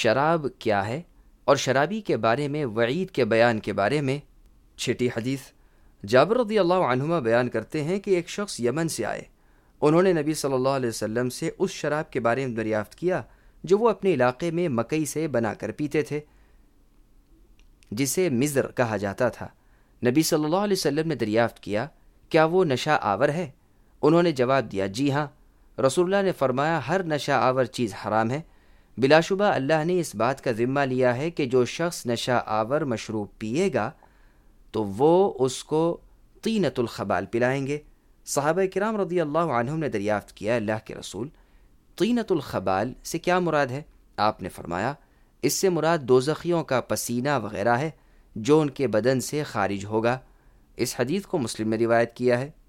शराब क्या है और शराबी के बारे में वईद के बयान के बारे में। छठी हदीस, जाबिर रज़ियल्लाहु अन्हुमा बयान करते हैं कि एक शख्स यमन से आए। उन्होंने नबी सल्लल्लाहु अलैहि वसल्लम से उस शराब के बारे में दरियाफ्त किया जो वो अपने इलाके में मकई से बनाकर पीते थे, जिसे मिज़र कहा जाता था। नबी सल्लल्लाहु अलैहि वसल्लम ने दरियाफ्त किया, क्या वो नशा आवर है? उन्होंने जवाब दिया, जी हाँ। रसूलुल्लाह ने फरमाया, हर नशा आवर चीज़ हराम है। बिलाशुबा अल्लाह ने इस बात का ज़िम्मा लिया है कि जो शख्स नशा आवर मशरूब पिएगा तो वो उसको तीनतुल खबाल पिलाएंगे। सहाबा किराम रज़ियल्लाहु अन्हुम ने दरियाफ्त किया, अल्लाह के रसूल, तीनतुल खबाल से क्या मुराद है? आपने फरमाया, इससे मुराद दोज़खियों का पसीना वगैरह है जो उनके बदन से खारिज होगा। इस हदीस को मुस्लिम ने रिवायत किया है।